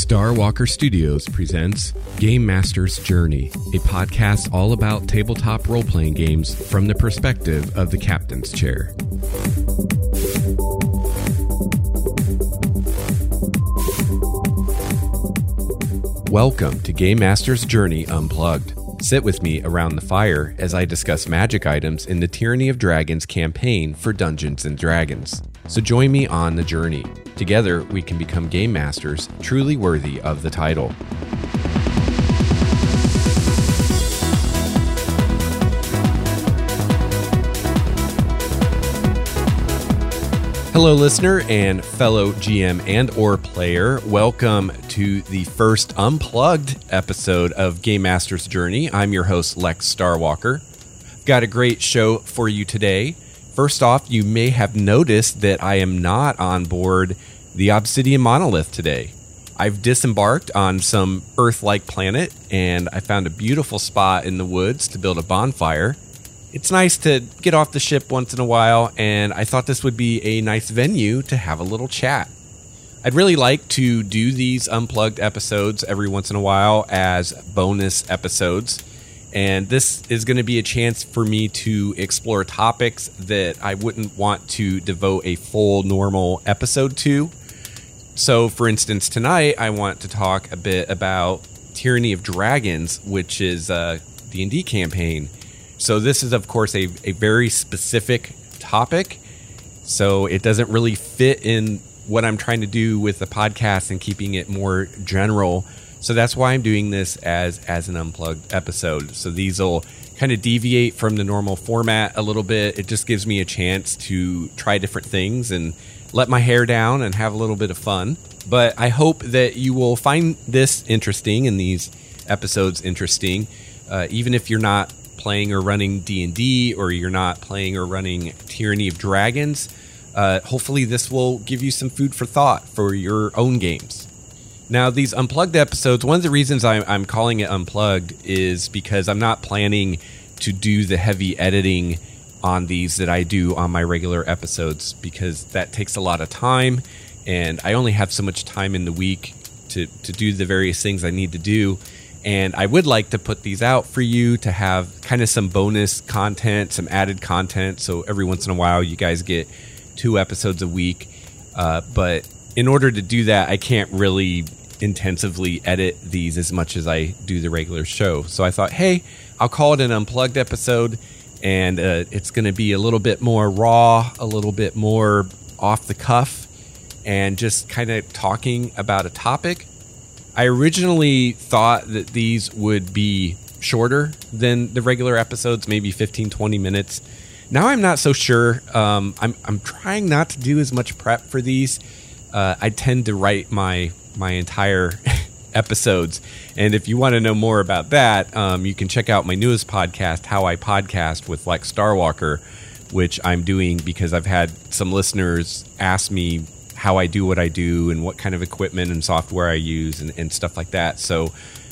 Starwalker Studios presents Game Master's Journey, a podcast all about tabletop role-playing games from the perspective of the captain's chair. Welcome to Game Master's Journey Unplugged. Sit with me around the fire as I discuss magic items in the Tyranny of Dragons campaign for Dungeons & Dragons. So join me on the journey. Together, we can become game masters truly worthy of the title. Hello, listener and fellow GM and or player. Welcome to the first Unplugged episode of Game Master's Journey. I'm your host, Lex Starwalker. Got a great show for you today. First off, you may have noticed that I am not on board the Obsidian Monolith today. I've disembarked on some Earth-like planet, and I found a beautiful spot in the woods to build a bonfire. It's nice to get off the ship once in a while, and I thought this would be a nice venue to have a little chat. I'd really like to do these Unplugged episodes every once in a while as bonus episodes. And this is going to be a chance for me to explore topics that I wouldn't want to devote a full normal episode to. So, for instance, tonight I want to talk a bit about Tyranny of Dragons, which is a D&D campaign. So this is, of course, a very specific topic. So it doesn't really fit in what I'm trying to do with the podcast and keeping it more general. So that's why I'm doing this as an Unplugged episode. So these will kind of deviate from the normal format a little bit. It just gives me a chance to try different things and let my hair down and have a little bit of fun. But I hope that you will find this interesting and these episodes interesting, even if you're not playing or running D&D or you're not playing or running Tyranny of Dragons. Hopefully this will give you some food for thought for your own games. Now, these Unplugged episodes, one of the reasons I'm calling it Unplugged is because I'm not planning to do the heavy editing on these that I do on my regular episodes, because that takes a lot of time, and I only have so much time in the week to do the various things I need to do. And I would like to put these out for you to have kind of some bonus content, some added content, so every once in a while you guys get 2 episodes a week. But in order to do that, I can't really intensively edit these as much as I do the regular show. So I thought, hey, I'll call it an Unplugged episode, and it's going to be a little bit more raw, a little bit more off the cuff, and just kind of talking about a topic. I originally thought that these would be shorter than the regular episodes, maybe 15, 20 minutes. Now I'm not so sure. I'm trying not to do as much prep for these. I tend to write my entire episodes. And if you want to know more about that, you can check out my newest podcast, How I Podcast with Lex Starwalker, which I'm doing because I've had some listeners ask me how I do what I do and what kind of equipment and software I use and stuff like that. So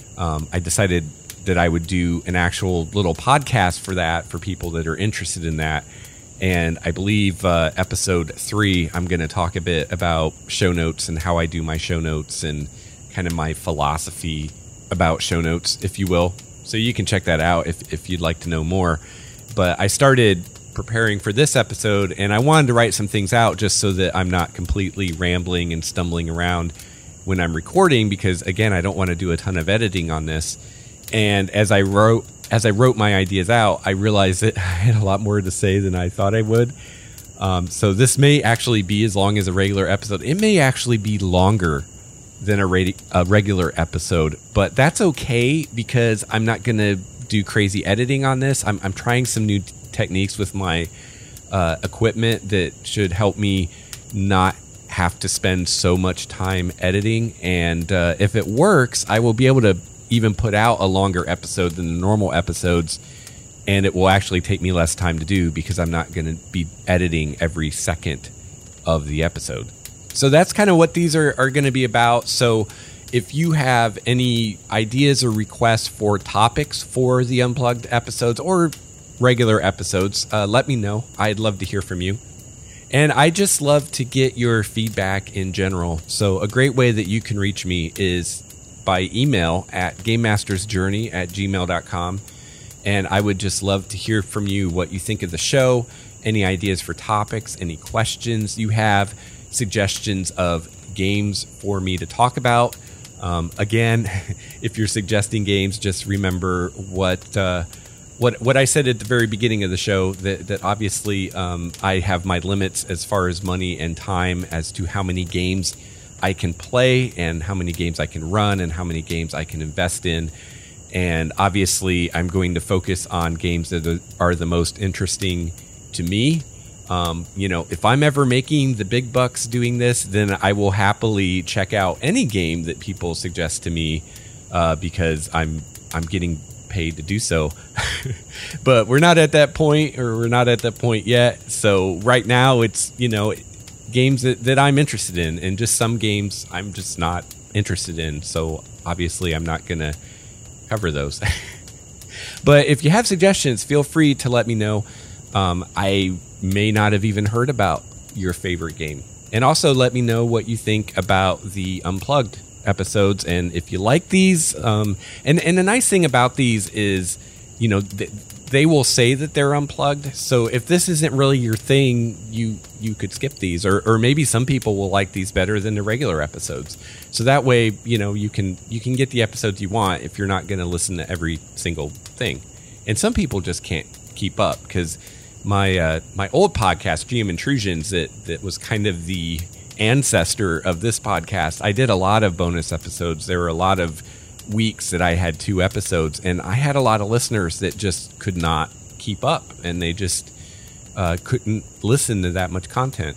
I decided that I would do an actual little podcast for that, for people that are interested in that. And I believe episode 3, I'm going to talk a bit about show notes and how I do my show notes and kind of my philosophy about show notes, if you will. So you can check that out if you'd like to know more. But I started preparing for this episode, and I wanted to write some things out just so that I'm not completely rambling and stumbling around when I'm recording, because again, I don't want to do a ton of editing on this. And as I wrote my ideas out, I realized that I had a lot more to say than I thought I would. So this may actually be as long as a regular episode. It may actually be longer than a regular episode, but that's okay because I'm not going to do crazy editing on this. I'm trying some new techniques with my equipment that should help me not have to spend so much time editing. And if it works, I will be able to even put out a longer episode than the normal episodes, and it will actually take me less time to do because I'm not going to be editing every second of the episode. So that's kind of what these are going to be about. So if you have any ideas or requests for topics for the Unplugged episodes or regular episodes, let me know. I'd love to hear from you. And I just love to get your feedback in general. So a great way that you can reach me is by email at gamemastersjourney@gmail.com. And I would just love to hear from you what you think of the show, any ideas for topics, any questions you have, suggestions of games for me to talk about. Again, if you're suggesting games, just remember what I said at the very beginning of the show, that obviously I have my limits as far as money and time as to how many games I can play and how many games I can run and how many games I can invest in. And obviously, I'm going to focus on games that are the most interesting to me. If I'm ever making the big bucks doing this, then I will happily check out any game that people suggest to me because I'm getting paid to do so. But we're not at that point, or we're not at that point yet. So right now, it's games that I'm interested in, and just some games I'm just not interested in. So obviously, I'm not gonna cover those. But if you have suggestions, feel free to let me know. I may not have even heard about your favorite game. And also let me know what you think about the Unplugged episodes, and if you like these. And the nice thing about these is, they will say that they're unplugged. So if this isn't really your thing, you could skip these, or maybe some people will like these better than the regular episodes. So that way, you can get the episodes you want if you're not going to listen to every single thing. And some people just can't keep up, because my old podcast, GM Intrusions, that was kind of the ancestor of this podcast, I did a lot of bonus episodes. There were a lot of weeks that I had 2 episodes, and I had a lot of listeners that just could not keep up, and they just couldn't listen to that much content.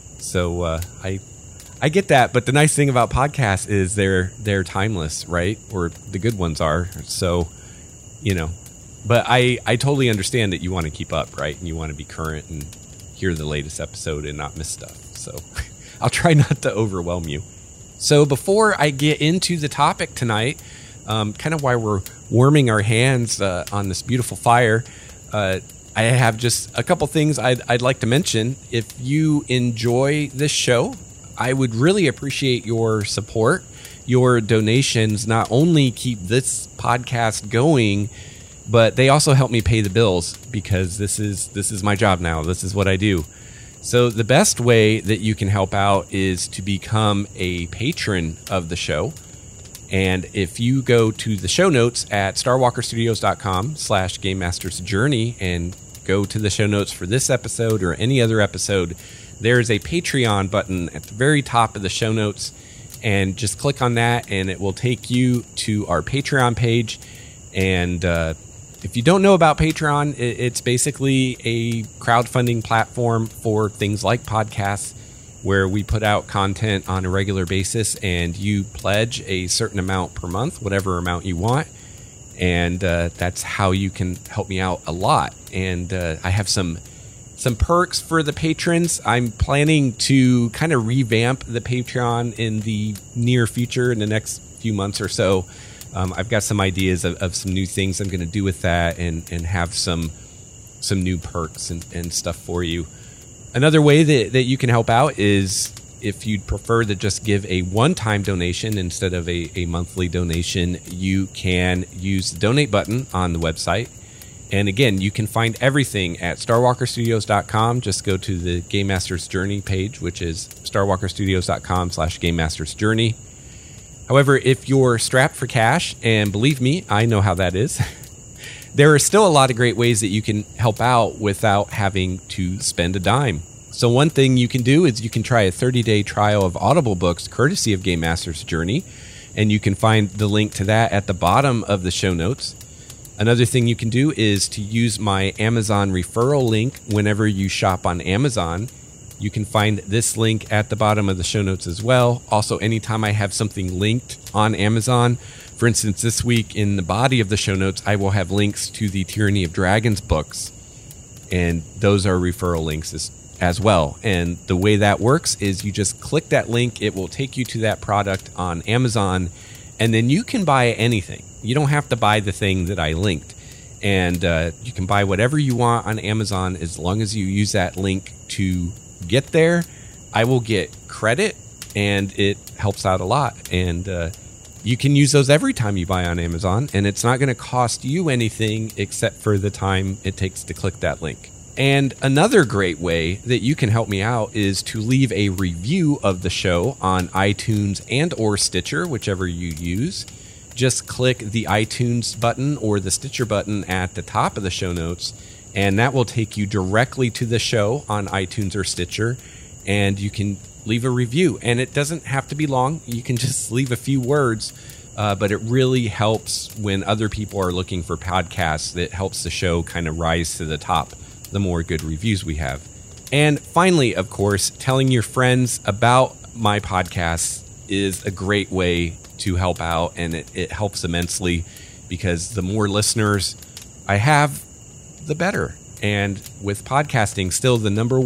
So I get that, but the nice thing about podcasts is they're timeless, right? Or the good ones are. So, but I totally understand that you want to keep up, right? And you want to be current and hear the latest episode and not miss stuff. So I'll try not to overwhelm you. So before I get into the topic tonight, kind of while we're warming our hands on this beautiful fire, I have just a couple things I'd like to mention. If you enjoy this show, I would really appreciate your support. Your donations not only keep this podcast going, but they also help me pay the bills, because this is my job now. This is what I do. So the best way that you can help out is to become a patron of the show. And if you go to the show notes at starwalkerstudios.com/GameMastersJourney and go to the show notes for this episode or any other episode, there is a Patreon button at the very top of the show notes. And just click on that, and it will take you to our Patreon page. And if you don't know about Patreon, it's basically a crowdfunding platform for things like podcasts, where we put out content on a regular basis, and you pledge a certain amount per month, whatever amount you want. And that's how you can help me out a lot. And I have some perks for the patrons. I'm planning to kind of revamp the Patreon in the near future, in the next few months or so. I've got some ideas of some new things I'm going to do with that, and have some new perks and stuff for you. Another way that you can help out is, if you'd prefer to just give a one-time donation instead of a monthly donation, you can use the donate button on the website. And again, you can find everything at starwalkerstudios.com. Just go to the Game Masters Journey page, which is starwalkerstudios.com/GameMastersJourney. However, if you're strapped for cash, and believe me, I know how that is, there are still a lot of great ways that you can help out without having to spend a dime. So one thing you can do is you can try a 30-day trial of Audible books courtesy of Game Masters Journey, and you can find the link to that at the bottom of the show notes. Another thing you can do is to use my Amazon referral link whenever you shop on Amazon. You can find this link at the bottom of the show notes as well. Also, anytime I have something linked on Amazon, for instance, this week in the body of the show notes, I will have links to the Tyranny of Dragons books. And those are referral links as well. And the way that works is you just click that link. It will take you to that product on Amazon. And then you can buy anything. You don't have to buy the thing that I linked. And you can buy whatever you want on Amazon as long as you use that link to get there, I will get credit, and it helps out a lot. And you can use those every time you buy on Amazon, and it's not going to cost you anything except for the time it takes to click that link. And another great way that you can help me out is to leave a review of the show on iTunes and or Stitcher, whichever you use. Just click the iTunes button or the Stitcher button at the top of the show notes, and that will take you directly to the show on iTunes or Stitcher, and you can leave a review. And it doesn't have to be long. You can just leave a few words, but it really helps when other people are looking for podcasts. It helps the show kind of rise to the top the more good reviews we have. And finally, of course, telling your friends about my podcast is a great way to help out, and it helps immensely, because the more listeners I have, the better. And with podcasting, still the number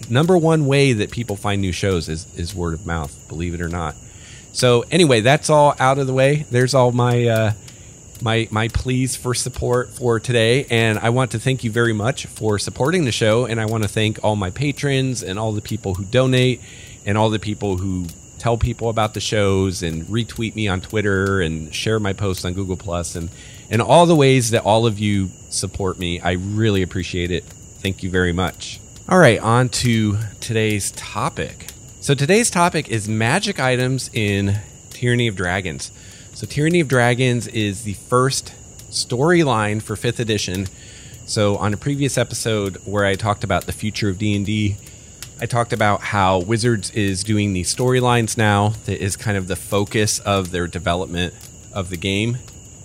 one way that people find new shows is word of mouth, believe it or not. So anyway, that's all out of the way. There's all my my pleas for support for today, and I want to thank you very much for supporting the show, and I want to thank all my patrons and all the people who donate and all the people who tell people about the shows and retweet me on Twitter and share my posts on Google Plus, and all the ways that all of you support me. I really appreciate it. Thank you very much. All right, on to today's topic. So today's topic is magic items in Tyranny of Dragons. So Tyranny of Dragons is the first storyline for 5th edition. So on a previous episode where I talked about the future of D&D, I talked about how Wizards is doing these storylines now that is kind of the focus of their development of the game.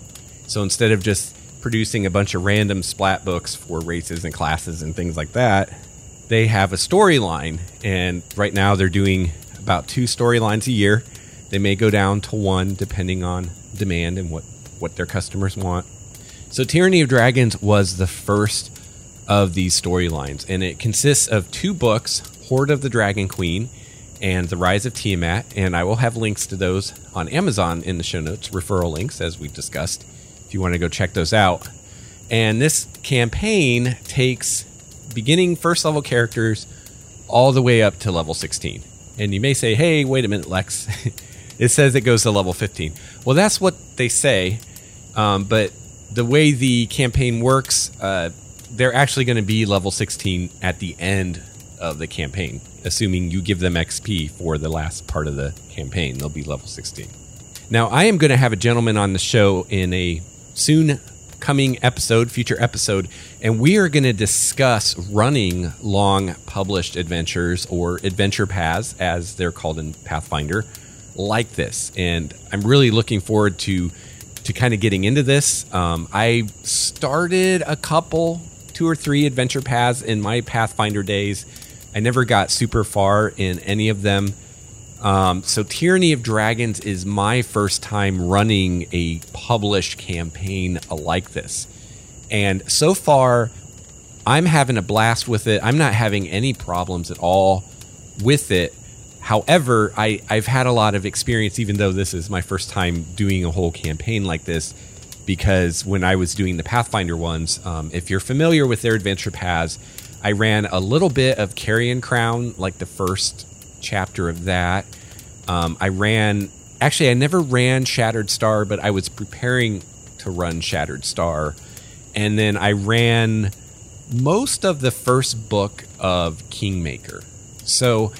So instead of just producing a bunch of random splat books for races and classes and things like that, they have a storyline. And right now they're doing about 2 storylines a year. They may go down to 1 depending on demand and what their customers want. So Tyranny of Dragons was the first of these storylines, and it consists of 2 books, Hoard of the Dragon Queen and The Rise of Tiamat, and I will have links to those on Amazon in the show notes, referral links as we discussed, if you want to go check those out. And this campaign takes beginning first level characters all the way up to level 16. And you may say, hey, wait a minute, Lex. It says it goes to level 15. Well, that's what they say. But the way the campaign works, they're actually going to be level 16 at the end of the campaign. Assuming you give them XP for the last part of the campaign, they'll be level 16. Now, I am going to have a gentleman on the show in a soon coming future episode, and we are going to discuss running long published adventures, or adventure paths as they're called in Pathfinder, like this. And I'm really looking forward to kind of getting into this. I started a couple, 2 or 3 adventure paths in my Pathfinder days. I never got super far in any of them. So Tyranny of Dragons is my first time running a published campaign like this. And so far, I'm having a blast with it. I'm not having any problems at all with it. However, I've had a lot of experience, even though this is my first time doing a whole campaign like this, because when I was doing the Pathfinder ones, if you're familiar with their adventure paths, I ran a little bit of Carrion Crown, like the first chapter of that. I never ran Shattered Star, but I was preparing to run Shattered Star. And then I ran most of the first book of Kingmaker. So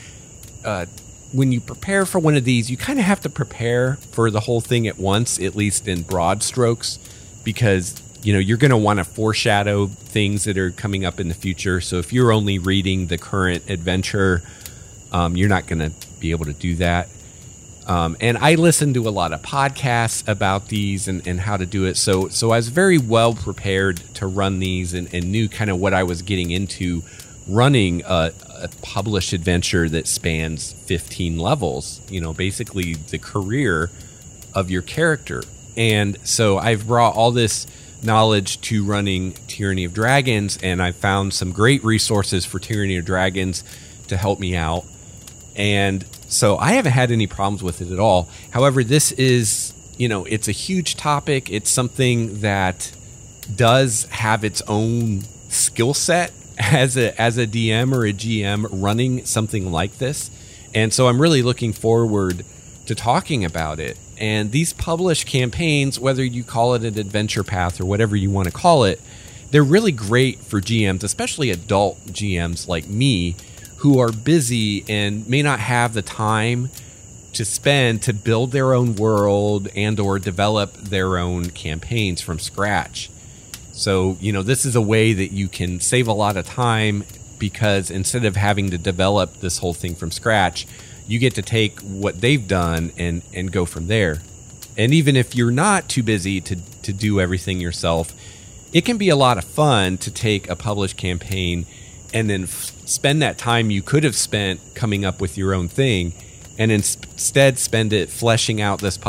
when you prepare for one of these, you kind of have to prepare for the whole thing at once, at least in broad strokes, because you're going to want to foreshadow things that are coming up in the future. So if you're only reading the current adventure, you're not going to be able to do that. And I listened to a lot of podcasts about these and how to do it. So I was very well prepared to run these and knew kind of what I was getting into running a published adventure that spans 15 levels, basically the career of your character. And so I've brought all this knowledge to running Tyranny of Dragons, and I found some great resources for Tyranny of Dragons to help me out. And so I haven't had any problems with it at all. However, this is, it's a huge topic. It's something that does have its own skill set as a DM or a GM running something like this. And so I'm really looking forward to talking about it. And these published campaigns, whether you call it an adventure path or whatever you want to call it, they're really great for GMs, especially adult GMs like me, who are busy and may not have the time to spend to build their own world and or develop their own campaigns from scratch. So, this is a way that you can save a lot of time, because instead of having to develop this whole thing from scratch, you get to take what they've done and go from there. And even if you're not too busy to do everything yourself, it can be a lot of fun to take a published campaign and then spend that time you could have spent coming up with your own thing, and instead spend it fleshing out this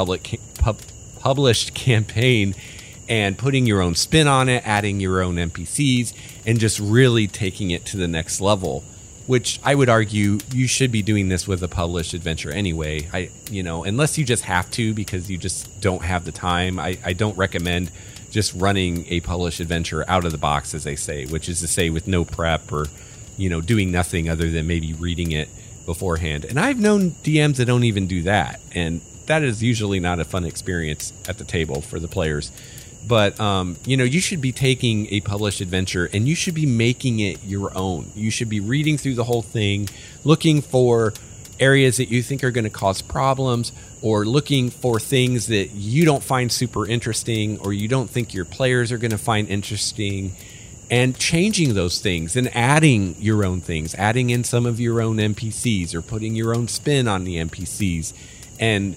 published campaign and putting your own spin on it, adding your own NPCs, and just really taking it to the next level. Which I would argue you should be doing this with a published adventure anyway. Unless you just have to because you just don't have the time. I don't recommend just running a published adventure out of the box, as they say, which is to say with no prep or, doing nothing other than maybe reading it beforehand. And I've known DMs that don't even do that. And that is usually not a fun experience at the table for the players. But, you should be taking a published adventure and you should be making it your own. You should be reading through the whole thing, looking for areas that you think are going to cause problems, or looking for things that you don't find super interesting or you don't think your players are going to find interesting, and changing those things and adding your own things, adding in some of your own NPCs or putting your own spin on the NPCs, and,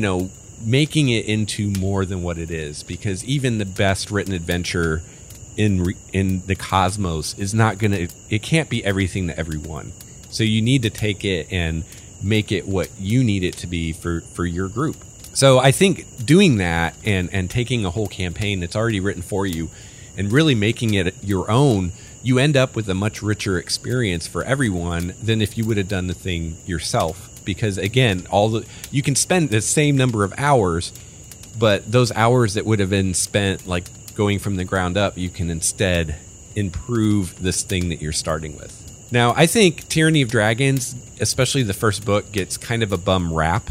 making it into more than what it is. Because even the best written adventure in the cosmos is not it can't be everything to everyone. So you need to take it and make it what you need it to be for your group. So I think doing that and taking a whole campaign that's already written for you and really making it your own, you end up with a much richer experience for everyone than if you would have done the thing yourself. Because again, you can spend the same number of hours, but those hours that would have been spent like going from the ground up, you can instead improve this thing that you're starting with. Now, I think Tyranny of Dragons, especially the first book, gets kind of a bum rap.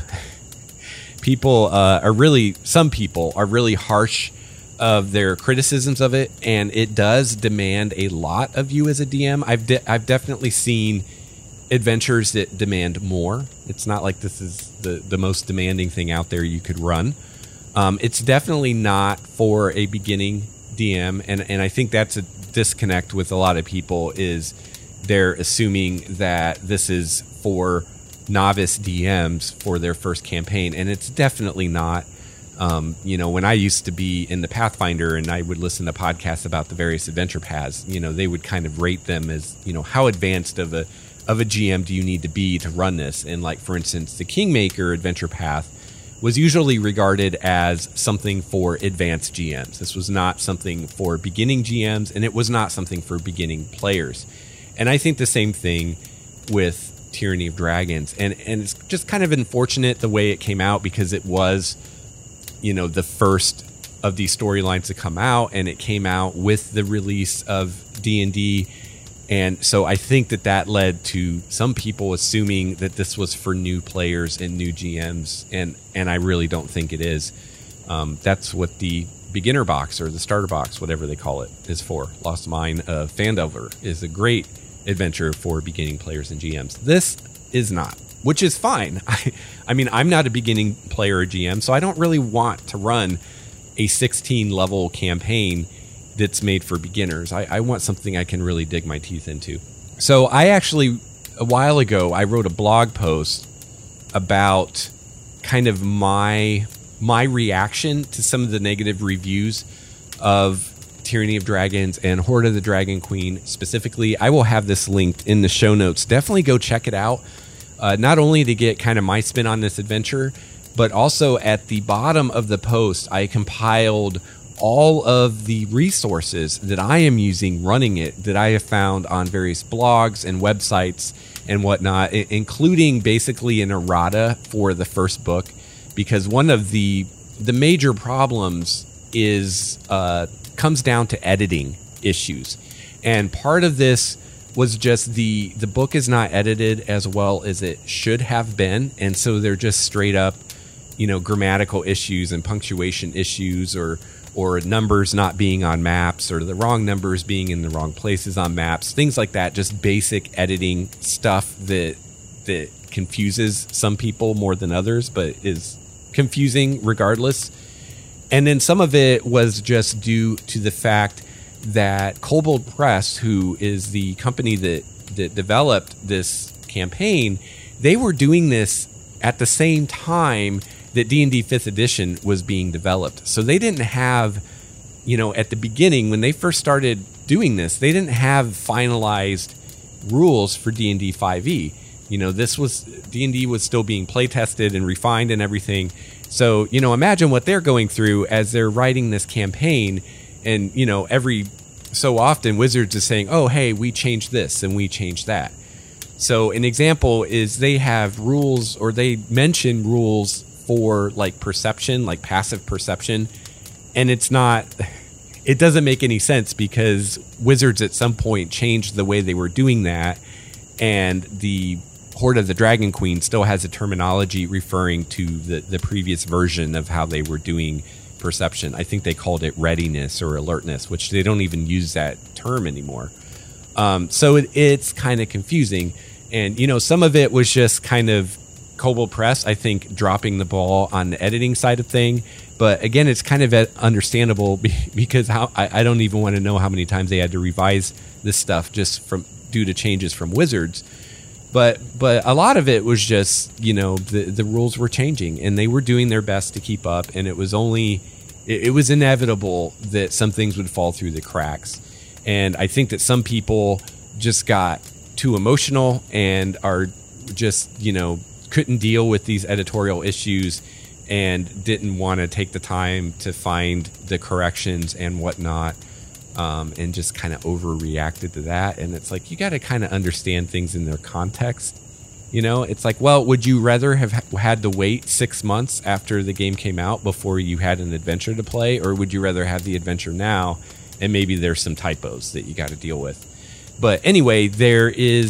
Some people are really harsh of their criticisms of it, and it does demand a lot of you as a DM. I've definitely seen adventures that demand more. It's not like this is the most demanding thing out there you could run. It's definitely not for a beginning DM, and I think that's a disconnect with a lot of people, is they're assuming that this is for novice DMs for their first campaign, and it's definitely not. When I used to be in the Pathfinder and I would listen to podcasts about the various adventure paths, they would kind of rate them as, how advanced of a GM do you need to be to run this? And like, for instance, the Kingmaker adventure path was usually regarded as something for advanced GMs. This was not something for beginning GMs, and it was not something for beginning players. And I think the same thing with Tyranny of Dragons. And it's just kind of unfortunate the way it came out, because it was, the first of these storylines to come out, and it came out with the release of D&D. And so I think that led to some people assuming that this was for new players and new GMs, and I really don't think it is. That's what the beginner box or the starter box, whatever they call it, is for. Lost Mine of Phandelver is a great adventure for beginning players and GMs. This is not, which is fine. I mean, I'm not a beginning player or GM, so I don't really want to run a 16 level campaign that's made for beginners. I want something I can really dig my teeth into. So I actually, a while ago, I wrote a blog post about kind of my reaction to some of the negative reviews of Tyranny of Dragons and Hoard of the Dragon Queen specifically. I will have this linked in the show notes. Definitely go check it out. Not only to get kind of my spin on this adventure, but also at the bottom of the post, I compiled all of the resources that I am using running it, that I have found on various blogs and websites and whatnot, including basically an errata for the first book, because one of the major problems is comes down to editing issues. And part of this was just the book is not edited as well as it should have been, and so they're just straight up, grammatical issues and punctuation issues, or numbers not being on maps, or the wrong numbers being in the wrong places on maps, things like that. Just basic editing stuff that confuses some people more than others, but is confusing regardless. And then some of it was just due to the fact that Kobold Press, who is the company that developed this campaign, they were doing this at the same time that D&D 5th edition was being developed. So they didn't have, at the beginning, when they first started doing this, they didn't have finalized rules for D&D 5e. This was, D&D was still being play tested and refined and everything. So, imagine what they're going through as they're writing this campaign. And, every so often Wizards is saying, oh, hey, we changed this and we changed that. So an example is they have rules, or they mention rules for like perception, like passive perception. And it doesn't make any sense, because Wizards at some point changed the way they were doing that. And the Horde of the Dragon Queen still has a terminology referring to the previous version of how they were doing perception. I think they called it readiness or alertness, which they don't even use that term anymore. So it's kind of confusing. And, some of it was just kind of Kobold Press, I think, dropping the ball on the editing side of thing. But again, it's kind of understandable, because I don't even want to know how many times they had to revise this stuff just due to changes from Wizards. But a lot of it was just, the rules were changing, and they were doing their best to keep up, and it was inevitable that some things would fall through the cracks. And I think that some people just got too emotional and are just, couldn't deal with these editorial issues and didn't want to take the time to find the corrections and whatnot. And just kind of overreacted to that. And it's like, you got to kind of understand things in their context. It's like, well, would you rather have had to wait 6 months after the game came out before you had an adventure to play? Or would you rather have the adventure now and maybe there's some typos that you got to deal with? But anyway, there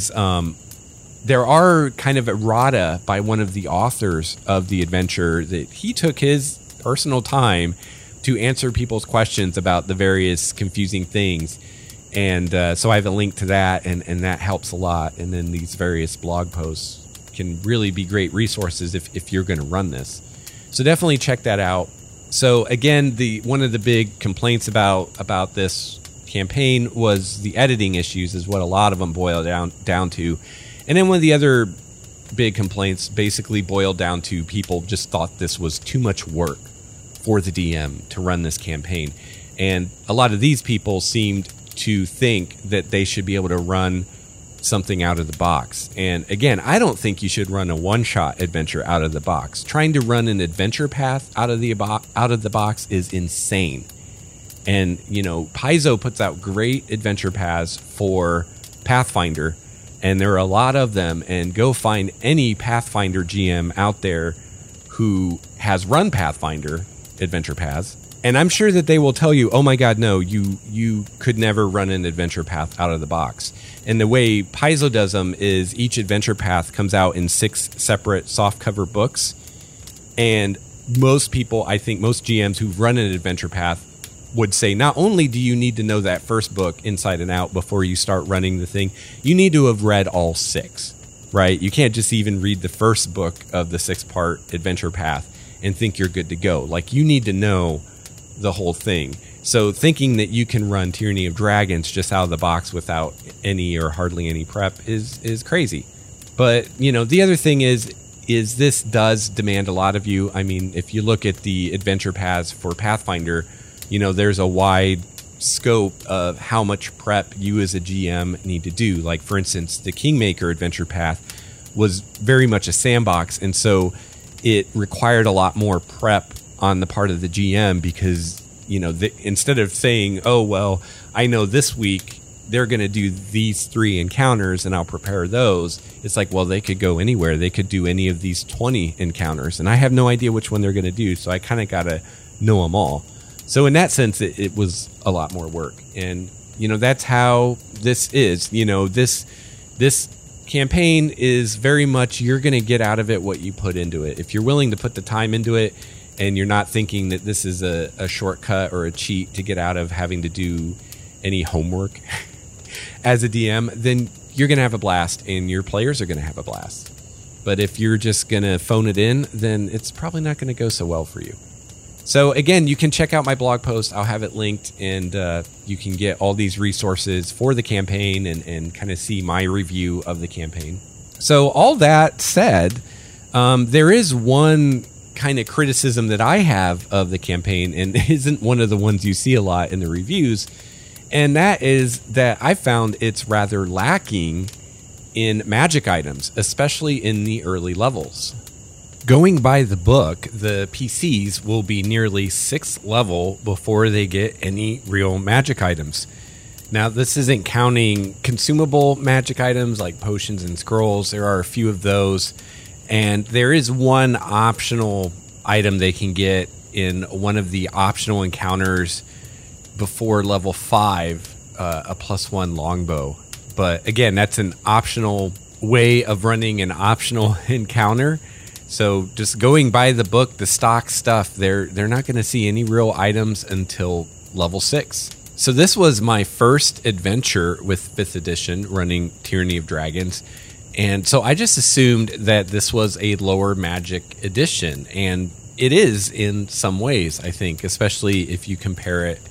are kind of errata by one of the authors of the adventure that he took his personal time to answer people's questions about the various confusing things. And so I have a link to that, and that helps a lot. And then these various blog posts can really be great resources if you're going to run this. So definitely check that out. So again, one of the big complaints about this campaign was the editing issues, is what a lot of them boil down to. And then one of the other big complaints basically boiled down to people just thought this was too much work for the DM to run this campaign. And a lot of these people seemed to think that they should be able to run something out of the box. And again, I don't think you should run a one-shot adventure out of the box. Trying to run an adventure path out of the box is insane. And, Paizo puts out great adventure paths for Pathfinder, and there are a lot of them. And go find any Pathfinder GM out there who has run Pathfinder adventure paths, and I'm sure that they will tell you, oh my god, no, you could never run an adventure path out of the box. And the way Paizo does them is each adventure path comes out in 6 separate softcover books, and most people, I think most GMs who've run an adventure path would say, not only do you need to know that first book inside and out before you start running the thing, you need to have read all 6, right? You can't just even read the first book of the 6-part adventure path and think you're good to go. Like, you need to know the whole thing. So thinking that you can run Tyranny of Dragons just out of the box without any or hardly any prep is crazy. But, the other thing is this does demand a lot of you. I mean, if you look at the adventure paths for Pathfinder, there's a wide scope of how much prep you as a GM need to do. Like, for instance, the Kingmaker adventure path was very much a sandbox, and so it required a lot more prep on the part of the GM, because, instead of saying, oh, well, I know this week they're going to do these 3 encounters and I'll prepare those. It's like, well, they could go anywhere. They could do any of these 20 encounters, and I have no idea which one they're going to do. So I kind of got to know them all. So in that sense, it was a lot more work. And That's how this is. This campaign is very much, you're going to get out of it what you put into it. If you're willing to put the time into it and you're not thinking that this is a shortcut or a cheat to get out of having to do any homework as a DM, then you're going to have a blast and your players are going to have a blast. But if you're just going to phone it in, then it's probably not going to go so well for you. So again, you can check out my blog post. I'll have it linked, and you can get all these resources for the campaign and kind of see my review of the campaign. So all that said, there is one kind of criticism that I have of the campaign, and isn't one of the ones you see a lot in the reviews, and that is that I found it's rather lacking in magic items, especially in the early levels. Going by the book, the PCs will be nearly 6th level before they get any real magic items. Now, this isn't counting consumable magic items like potions and scrolls. There are a few of those, and there is one optional item they can get in one of the optional encounters before level 5, a +1 longbow. But again, that's an optional way of running an optional encounter. So just going by the book, the stock stuff, they're not going to see any real items until level 6. So this was my first adventure with 5th edition running Tyranny of Dragons. And so I just assumed that this was a lower magic edition. And it is in some ways, I think, especially if you compare it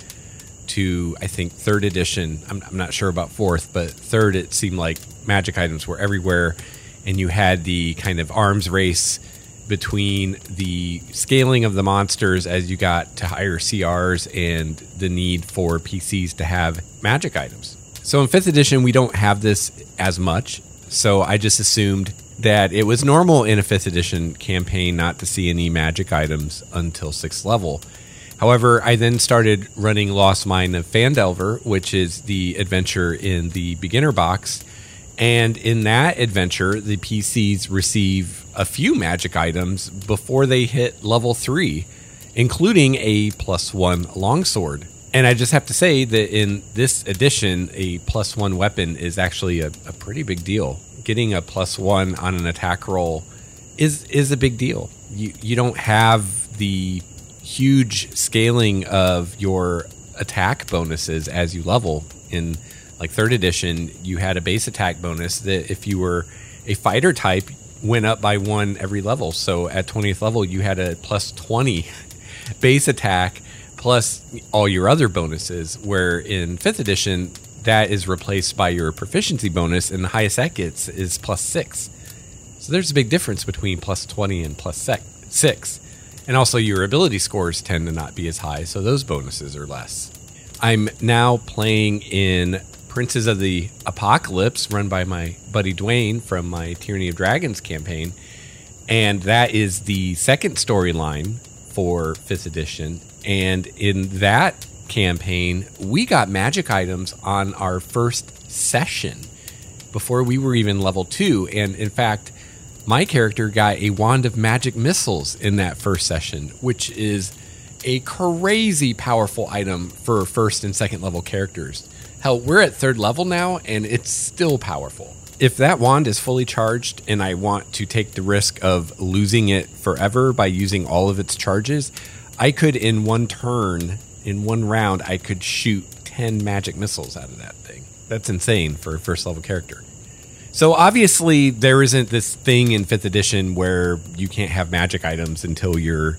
to, I think, 3rd edition. I'm not sure about 4th, but 3rd, it seemed like magic items were everywhere. And you had the kind of arms race between the scaling of the monsters as you got to higher CRs and the need for PCs to have magic items. So in 5th edition, we don't have this as much. So I just assumed that it was normal in a 5th edition campaign not to see any magic items until 6th level. However, I then started running Lost Mine of Phandelver, which is the adventure in the beginner box. And in that adventure, the PCs receive a few magic items before they hit level 3, including a +1 longsword. And I just have to say that in this edition, a +1 weapon is actually a pretty big deal. Getting a +1 on an attack roll is a big deal. You don't have the huge scaling of your attack bonuses as you level. In like 3rd edition, you had a base attack bonus that if you were a fighter type, went up by 1 every level. So at 20th level, you had a +20 base attack plus all your other bonuses, where in 5th edition, that is replaced by your proficiency bonus, and the highest that gets is +6. So there's a big difference between +20 and +6. And also your ability scores tend to not be as high, so those bonuses are less. I'm now playing in Princes of the Apocalypse, run by my buddy Dwayne from my Tyranny of Dragons campaign. And that is the second storyline for 5th edition. And in that campaign, we got magic items on our first session before we were even level 2. And in fact, my character got a Wand of Magic Missiles in that first session, which is a crazy powerful item for 1st and 2nd level characters. Hell, we're at 3rd level now, and it's still powerful. If that wand is fully charged and I want to take the risk of losing it forever by using all of its charges, I could, in one turn, in one round, I could shoot 10 magic missiles out of that thing. That's insane for a 1st level character. So obviously, there isn't this thing in 5th edition where you can't have magic items until you're,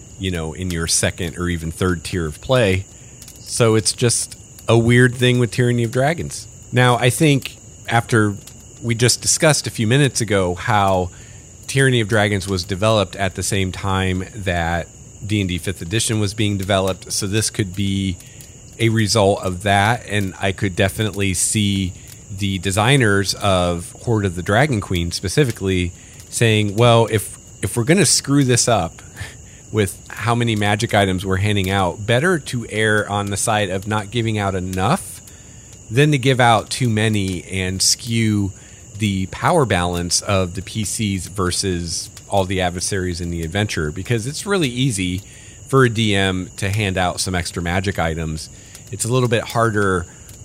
in your 2nd or even 3rd tier of play. So it's just a weird thing with Tyranny of Dragons. Now, I think after we just discussed a few minutes ago how Tyranny of Dragons was developed at the same time that D&D 5th edition was being developed, so this could be a result of that, and I could definitely see the designers of Hoard of the Dragon Queen specifically saying, well, if we're going to screw this up with how many magic items we're handing out, better to err on the side of not giving out enough than to give out too many and skew the power balance of the PCs versus all the adversaries in the adventure, because it's really easy for a DM to hand out some extra magic items. It's a little bit harder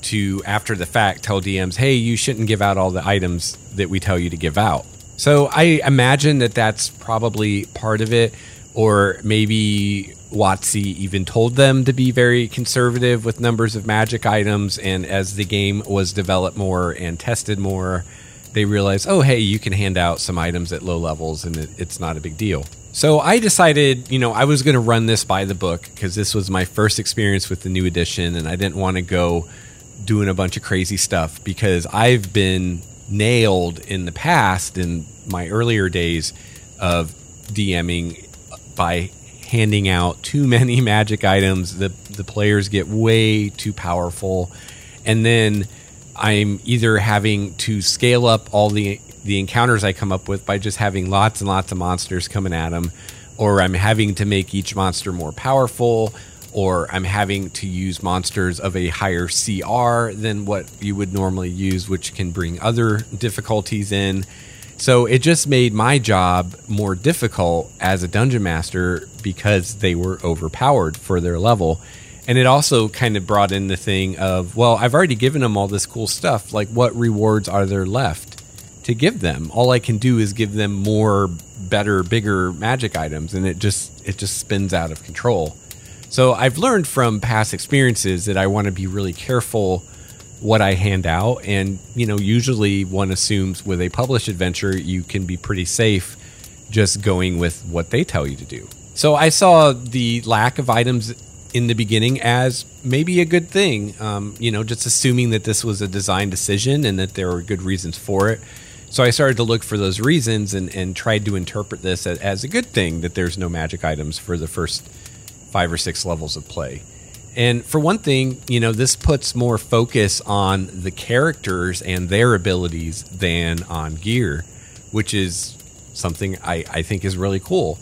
to, after the fact, tell DMs, hey, you shouldn't give out all the items that we tell you to give out. So I imagine that that's probably part of it, or maybe WotC even told them to be very conservative with numbers of magic items, and as the game was developed more and tested more, they realized, oh, hey, you can hand out some items at low levels and it's not a big deal. So I decided, I was going to run this by the book because this was my first experience with the new edition, and I didn't want to go doing a bunch of crazy stuff because I've been nailed in the past, in my earlier days of DMing, by handing out too many magic items. The players get way too powerful, and then I'm either having to scale up all the encounters I come up with by just having lots and lots of monsters coming at them, or I'm having to make each monster more powerful, or I'm having to use monsters of a higher CR than what you would normally use, which can bring other difficulties in. So it just made my job more difficult as a dungeon master because they were overpowered for their level. And it also kind of brought in the thing of, well, I've already given them all this cool stuff. Like, what rewards are there left to give them? All I can do is give them more, better, bigger magic items, and it just spins out of control. So I've learned from past experiences that I want to be really careful what I hand out. And, usually one assumes with a published adventure, you can be pretty safe just going with what they tell you to do. So I saw the lack of items in the beginning as maybe a good thing, just assuming that this was a design decision and that there were good reasons for it. So I started to look for those reasons and tried to interpret this as a good thing that there's no magic items for the first 5 or 6 levels of play. And for one thing, this puts more focus on the characters and their abilities than on gear, which is something I think is really cool.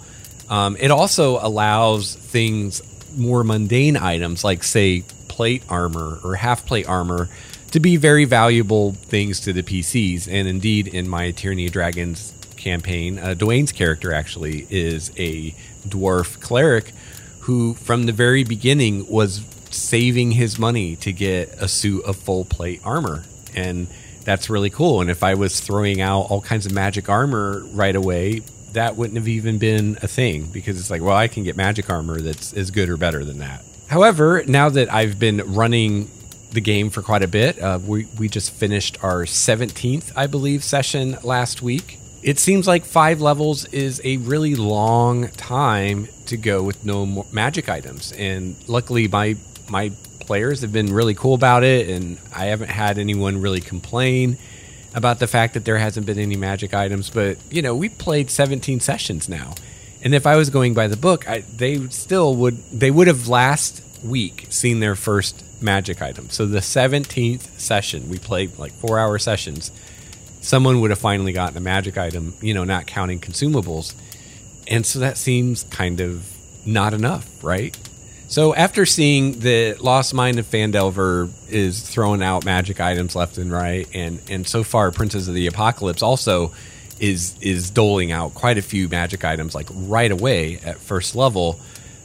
It also allows things, more mundane items like, say, plate armor or half plate armor, to be very valuable things to the PCs. And indeed, in my Tyranny of Dragons campaign, Dwayne's character actually is a dwarf cleric who, from the very beginning, was saving his money to get a suit of full plate armor. And that's really cool. And if I was throwing out all kinds of magic armor right away, that wouldn't have even been a thing, because it's like, well, I can get magic armor that's as good or better than that. However, now that I've been running the game for quite a bit, we just finished our 17th, I believe, session last week. It seems like 5 levels is a really long time to go with no more magic items. And luckily, my players have been really cool about it, and I haven't had anyone really complain about the fact that there hasn't been any magic items. But, we've played 17 sessions now. And if I was going by the book, they would have last week seen their first magic item. So the 17th session, we played like 4-hour sessions, someone would have finally gotten a magic item, not counting consumables. And so that seems kind of not enough, right? So after seeing the Lost Mine of Phandelver is throwing out magic items left and right, and so far Princes of the Apocalypse also is doling out quite a few magic items like right away at first level,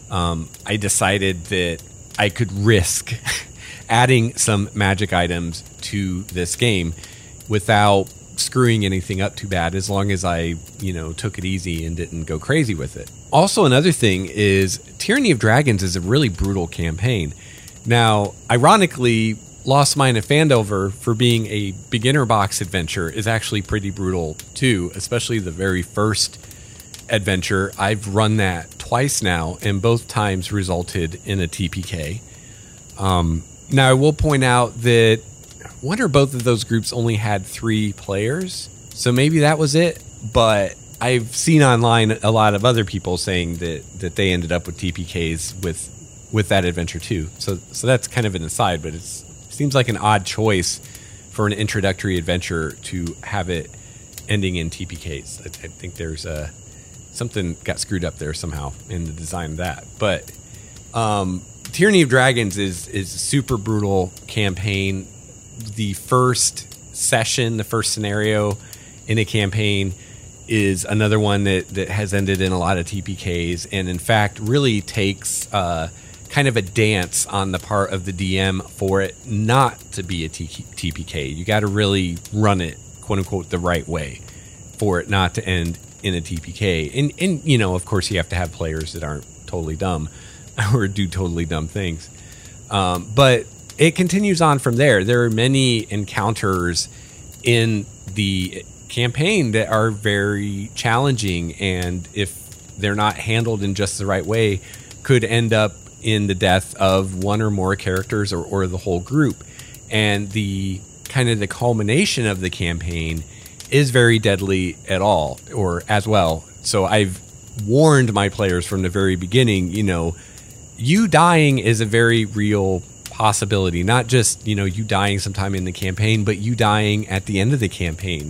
I decided that I could risk adding some magic items to this game without screwing anything up too bad, as long as I, took it easy and didn't go crazy with it. Also, another thing is Tyranny of Dragons is a really brutal campaign. Now, ironically, Lost Mine of Phandelver, for being a beginner box adventure, is actually pretty brutal too, especially the very first adventure. I've run that twice now, and both times resulted in a TPK. Now, I will point out that one or both of those groups only had 3 players, so maybe that was it. But I've seen online a lot of other people saying that they ended up with TPKs with that adventure too. So that's kind of an aside, but it seems like an odd choice for an introductory adventure to have it ending in TPKs. I think there's something got screwed up there somehow in the design of that. But Tyranny of Dragons is a super brutal campaign. The first session, the first scenario in a campaign is another one that has ended in a lot of TPKs, and in fact really takes kind kind of a dance on the part of the DM for it not to be a TPK. You got to really run it, quote unquote, the right way for it not to end in a TPK. And you know, of course, you have to have players that aren't totally dumb or do totally dumb things. But it continues on from there. There are many encounters in the campaign that are very challenging, and if they're not handled in just the right way, could end up in the death of one or more characters or the whole group. And the kind of the culmination of the campaign is very deadly as well. So I've warned my players from the very beginning, you know, you dying is a very real possibility, not just, you know, you dying sometime in the campaign, but you dying at the end of the campaign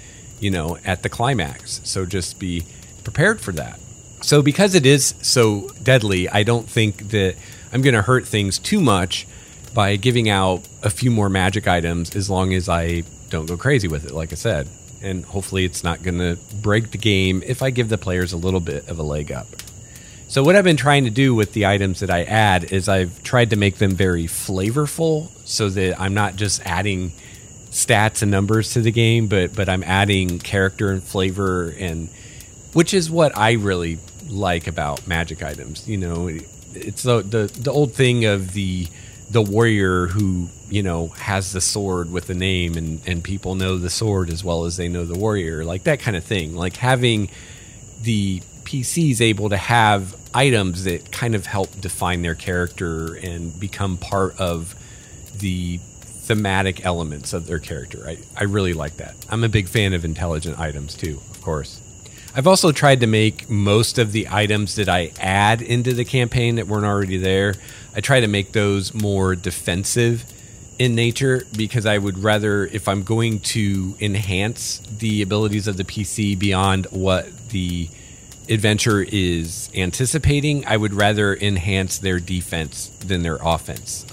at the climax. So just be prepared for that. So because it is so deadly, I don't think that I'm going to hurt things too much by giving out a few more magic items, as long as I don't go crazy with it, like I said. And hopefully it's not going to break the game if I give the players a little bit of a leg up. So what I've been trying to do with the items that I add is I've tried to make them very flavorful, so that I'm not just adding stats and numbers to the game, but I'm adding character and flavor, and which is what I really like about magic items. You know, it's the old thing of the warrior who, you know, has the sword with the name, and people know the sword as well as they know the warrior, like that kind of thing. Like having the PCs able to have items that kind of help define their character and become part of the thematic elements of their character. I really like that. I'm a big fan of intelligent items too, of course. I've also tried to make most of the items that I add into the campaign that weren't already there, I try to make those more defensive in nature, because I would rather, if I'm going to enhance the abilities of the PC beyond what the adventure is anticipating, I would rather enhance their defense than their offense.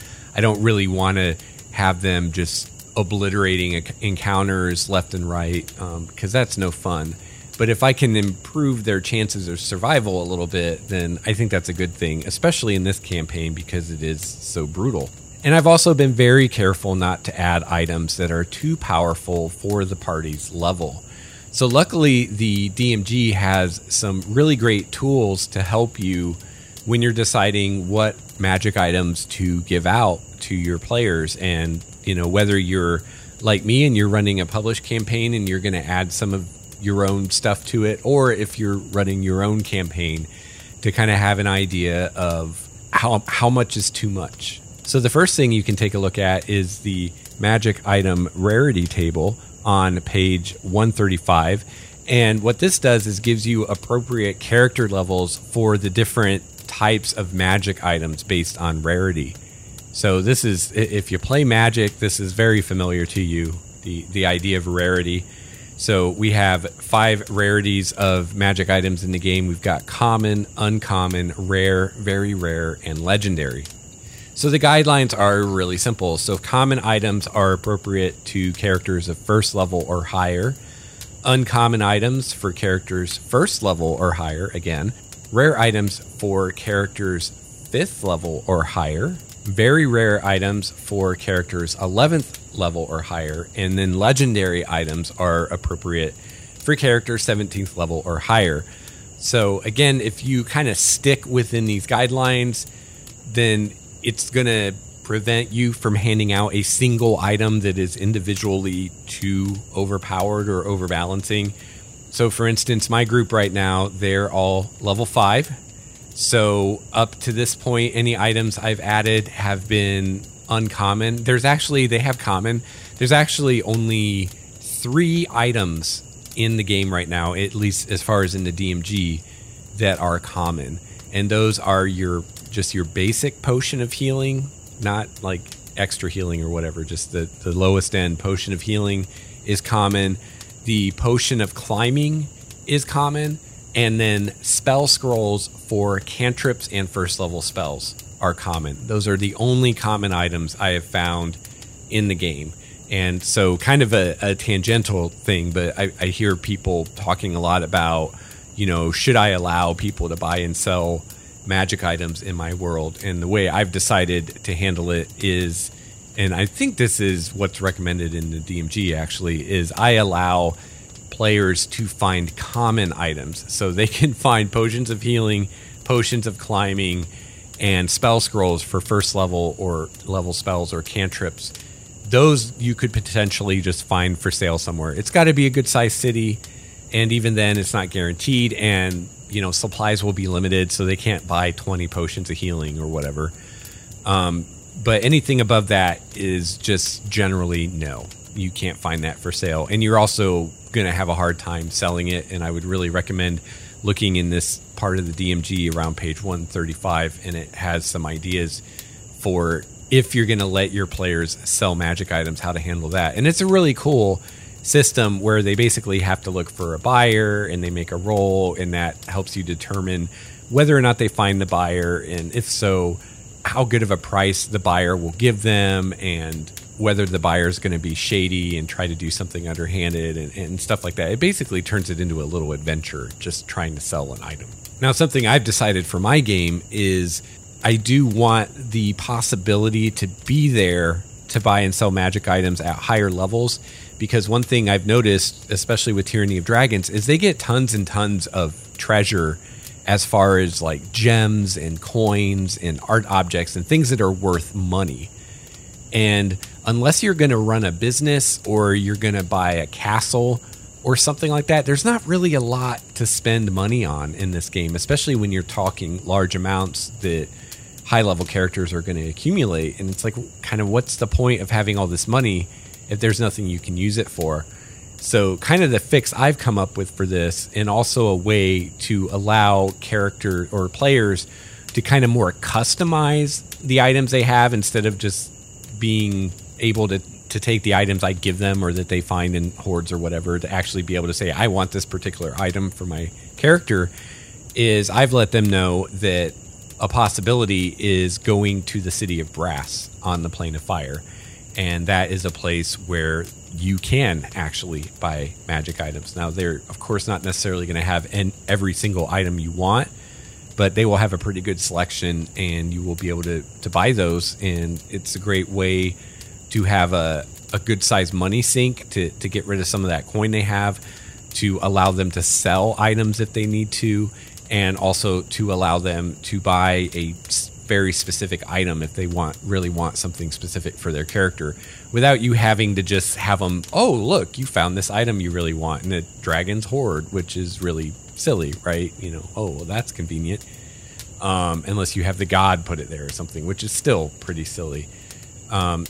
I don't really want to have them just obliterating encounters left and right, because that's no fun. But if I can improve their chances of survival a little bit, then I think that's a good thing, especially in this campaign because it is so brutal. And I've also been very careful not to add items that are too powerful for the party's level. So luckily, the DMG has some really great tools to help you when you're deciding what magic items to give out to your players. And, you know, whether you're like me and you're running a published campaign and you're going to add some of your own stuff to it, or if you're running your own campaign, to kind of have an idea of how much is too much. So the first thing you can take a look at is the magic item rarity table on page 135. And what this does is gives you appropriate character levels for the different types of magic items based on rarity. So this is, if you play Magic, this is very familiar to you, the idea of rarity. So we have 5 rarities of magic items in the game. We've got common, uncommon, rare, very rare, and legendary. So the guidelines are really simple. So common items are appropriate to characters of first level or higher. Uncommon items for characters first level or higher, again. Rare items for characters 5th level or higher. Very rare items for characters 11th level or higher, and then legendary items are appropriate for characters 17th level or higher. So again, if you kind of stick within these guidelines, then it's going to prevent you from handing out a single item that is individually too overpowered or overbalancing. So for instance, my group right now, they're all level 5. So up to this point, any items I've added have been uncommon. They have common. There's actually only 3 items in the game right now, at least as far as in the DMG, that are common. And those are your basic potion of healing, not like extra healing or whatever, just the lowest end potion of healing is common. The potion of climbing is common. And then spell scrolls for cantrips and first level spells are common. Those are the only common items I have found in the game. And so kind of a tangential thing, but I hear people talking a lot about, you know, should I allow people to buy and sell magic items in my world. And the way I've decided to handle it is, and I think this is what's recommended in the DMG actually, is I allow players to find common items. So they can find potions of healing, potions of climbing, and spell scrolls for first level or level spells or cantrips. Those you could potentially just find for sale somewhere. It's got to be a good sized city, and even then it's not guaranteed, and supplies will be limited, so they can't buy 20 potions of healing or whatever. But anything above that is just generally no. You can't find that for sale, and you're also going to have a hard time selling it, and I would really recommend looking in this part of the DMG around page 135, and it has some ideas for if you're going to let your players sell magic items, how to handle that. And it's a really cool system where they basically have to look for a buyer, and they make a roll, and that helps you determine whether or not they find the buyer, and if so, how good of a price the buyer will give them, and whether the buyer is going to be shady and try to do something underhanded and stuff like that. It basically turns it into a little adventure, just trying to sell an item. Now, something I've decided for my game is I do want the possibility to be there to buy and sell magic items at higher levels, because one thing I've noticed, especially with Tyranny of Dragons, is they get tons and tons of treasure as far as like gems and coins and art objects and things that are worth money. And unless you're going to run a business or you're going to buy a castle or something like that, there's not really a lot to spend money on in this game, especially when you're talking large amounts that high-level characters are going to accumulate. And it's like, kind of what's the point of having all this money if there's nothing you can use it for? So kind of the fix I've come up with for this, and also a way to allow character or players to kind of more customize the items they have, instead of just being able to take the items I give them or that they find in hordes or whatever, to actually be able to say, I want this particular item for my character, is I've let them know that a possibility is going to the City of Brass on the Plane of Fire. And that is a place where you can actually buy magic items. Now, they're, of course, not necessarily going to have every single item you want, but they will have a pretty good selection, and you will be able to buy those. And it's a great way to have a good sized money sink to get rid of some of that coin they have, to allow them to sell items if they need to, and also to allow them to buy a very specific item if they really want something specific for their character, without you having to just have them, oh, look, you found this item you really want in a dragon's hoard, which is really silly, right? Oh, well, that's convenient. Unless you have the god put it there or something, which is still pretty silly. And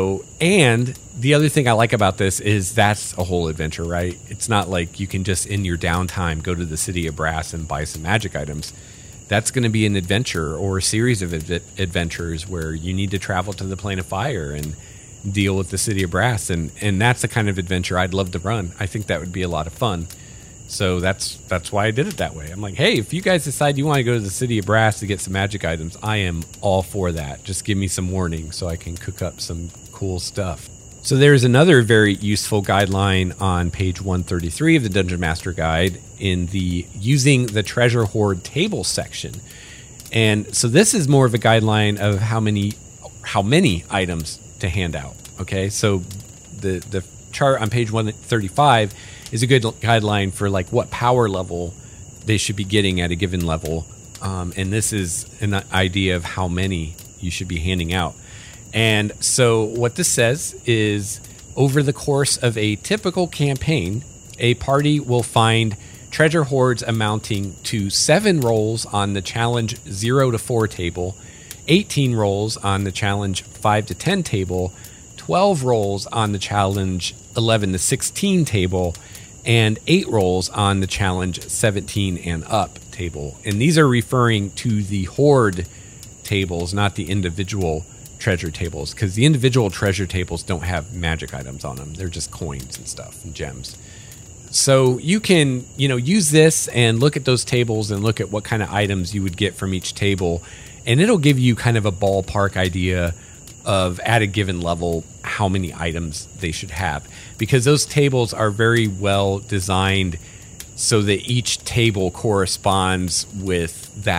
the other thing I like about this is that's a whole adventure, right? It's not like you can just in your downtime go to the City of Brass and buy some magic items. That's going to be an adventure, or a series of adventures where you need to travel to the Plane of Fire and deal with the City of Brass. And that's the kind of adventure I'd love to run. I think that would be a lot of fun. So that's why I did it that way. I'm like, hey, if you guys decide you want to go to the City of Brass to get some magic items, I am all for that. Just give me some warning so I can cook up some cool stuff. So there's another very useful guideline on page 133 of the Dungeon Master Guide in the using the treasure hoard table section. And so this is more of a guideline of how many items to hand out. Okay, so the chart on page 135 is a good guideline for like what power level they should be getting at a given level. And this is an idea of how many you should be handing out. And so what this says is, over the course of a typical campaign, a party will find treasure hoards amounting to 7 rolls on the challenge 0 to 4 table, 18 rolls on the challenge 5 to 10 table, 12 rolls on the challenge 11 to 16 table, and 8 rolls on the challenge 17 and up table. And these are referring to the hoard tables, not the individual treasure tables, because the individual treasure tables don't have magic items on them. They're just coins and stuff and gems. So you can, use this and look at those tables and look at what kind of items you would get from each table, and it'll give you kind of a ballpark idea of, at a given level, how many items they should have, because those tables are very well designed so that each table corresponds with that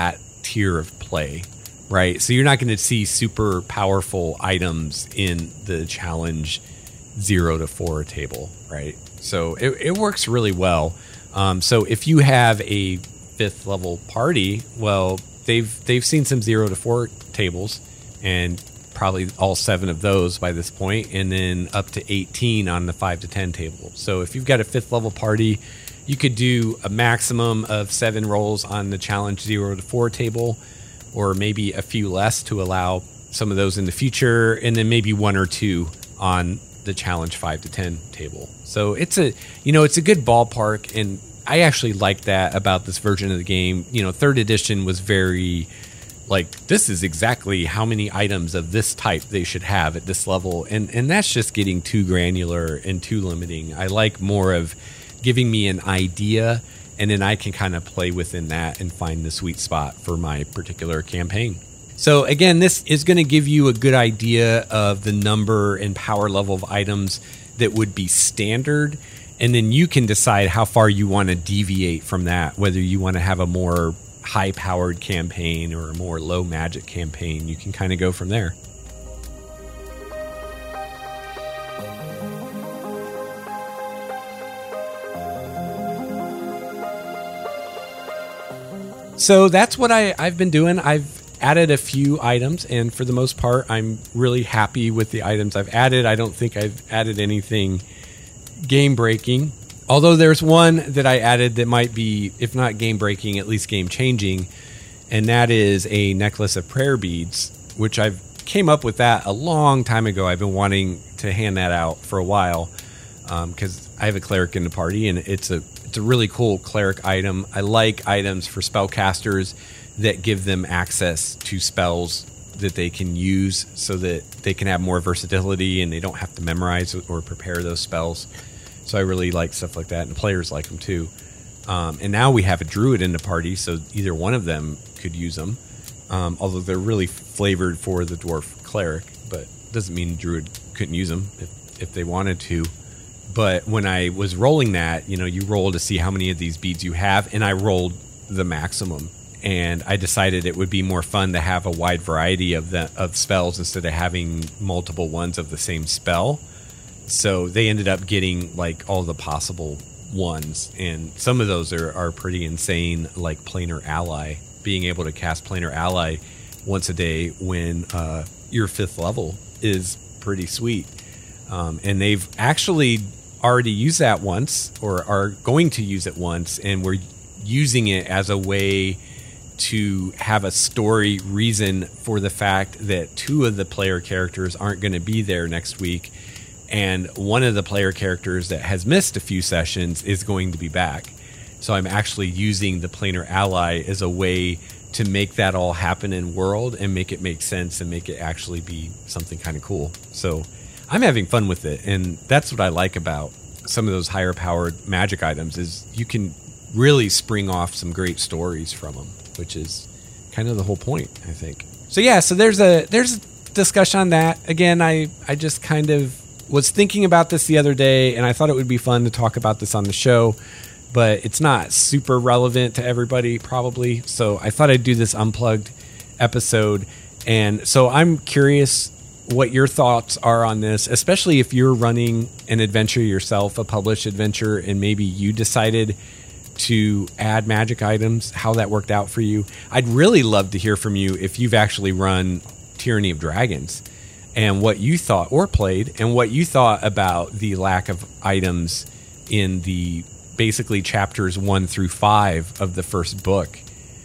tier of play, right? So you're not going to see super powerful items in the challenge 0 to 4 table, right? So it works really well. So if you have a 5th level party, well, they've seen some 0 to 4 tables, and probably all 7 of those by this point, and then up to 18 on the 5 to 10 table. So if you've got a 5th level party, you could do a maximum of 7 rolls on the challenge 0 to 4 table, or maybe a few less to allow some of those in the future, and then maybe 1 or 2 on the challenge 5 to 10 table. So it's a good ballpark, and I actually like that about this version of the game. 3rd edition was very like, this is exactly how many items of this type they should have at this level, and that's just getting too granular and too limiting. I like more of giving me an idea, and then I can kind of play within that and find the sweet spot for my particular campaign. So again, this is going to give you a good idea of the number and power level of items that would be standard, and then you can decide how far you want to deviate from that, whether you want to have a more high-powered campaign or a more low-magic campaign. You can kind of go from there. So that's what I've been doing. I've added a few items, and for the most part, I'm really happy with the items I've added. I don't think I've added anything game-breaking. Although there's one that I added that might be, if not game-breaking, at least game-changing, and that is a necklace of prayer beads, which I've came up with that a long time ago. I've been wanting to hand that out for a while because I have a cleric in the party, and it's a really cool cleric item. I like items for spellcasters that give them access to spells that they can use so that they can have more versatility and they don't have to memorize or prepare those spells. So I really like stuff like that, and players like them too. And now we have a druid in the party, so either one of them could use them. Although they're really flavored for the dwarf cleric, but doesn't mean the druid couldn't use them if they wanted to. But when I was rolling that, you roll to see how many of these beads you have, and I rolled the maximum. And I decided it would be more fun to have a wide variety of spells instead of having multiple ones of the same spell. So they ended up getting like all the possible ones, and some of those are pretty insane, like Planar Ally. Being able to cast Planar Ally once a day when your 5th level is pretty sweet. And they've actually already used that once, or are going to use it once, and we're using it as a way to have a story reason for the fact that 2 of the player characters aren't going to be there next week. And one of the player characters that has missed a few sessions is going to be back. So I'm actually using the Planar Ally as a way to make that all happen in world and make it make sense and make it actually be something kind of cool. So I'm having fun with it. And that's what I like about some of those higher powered magic items is you can really spring off some great stories from them, which is kind of the whole point, I think. So yeah, so there's a discussion on that. Again, I just kind of was thinking about this the other day, and I thought it would be fun to talk about this on the show, but it's not super relevant to everybody probably. So I thought I'd do this unplugged episode. And so I'm curious what your thoughts are on this, especially if you're running an adventure yourself, a published adventure, and maybe you decided to add magic items, how that worked out for you. I'd really love to hear from you if you've actually run Tyranny of Dragons and what you thought, or played, and what you thought about the lack of items in the basically chapters 1 through 5 of the first book.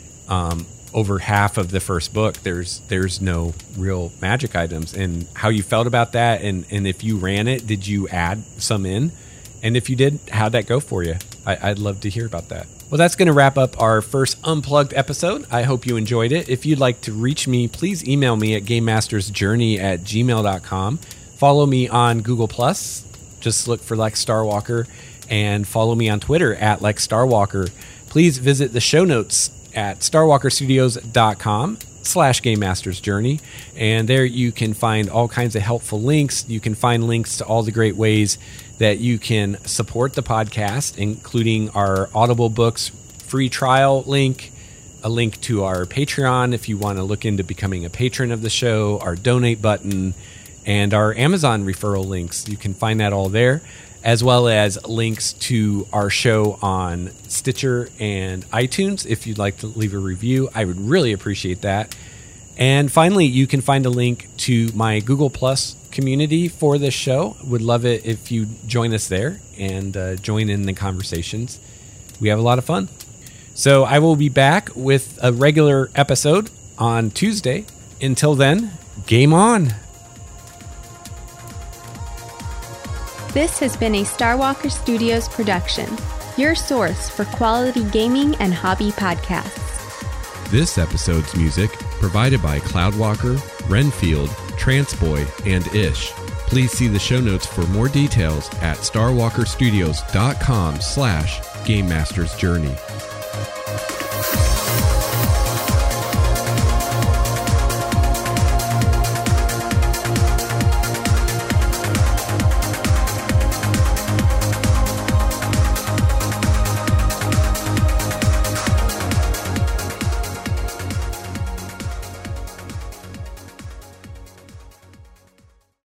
Over half of the first book, there's no real magic items, and how you felt about that, and if you ran it, did you add some in? And if you did, how'd that go for you? I'd love to hear about that. Well, that's going to wrap up our first Unplugged episode. I hope you enjoyed it. If you'd like to reach me, please email me at gamemastersjourney@gmail.com. Follow me on Google+. Just look for Lex Starwalker, and follow me on Twitter at Lex Starwalker. Please visit the show notes at starwalkerstudios.com/GameMastersJourney. And there you can find all kinds of helpful links. You can find links to all the great ways that you can support the podcast, including our Audible Books free trial link, a link to our Patreon if you want to look into becoming a patron of the show, our donate button, and our Amazon referral links. You can find that all there, as well as links to our show on Stitcher and iTunes. If you'd like to leave a review, I would really appreciate that. And finally, you can find a link to my Google Plus community for this show. Would love it if you join us there and join in the conversations. We have a lot of fun. So I will be back with a regular episode on Tuesday. Until then, game on. This has been a Starwalker Studios production, your source for quality gaming and hobby podcasts. This episode's music provided by Cloudwalker, Renfield, Transboy, and Ish. Please see the show notes for more details at starwalkerstudios.com/GameMastersJourney.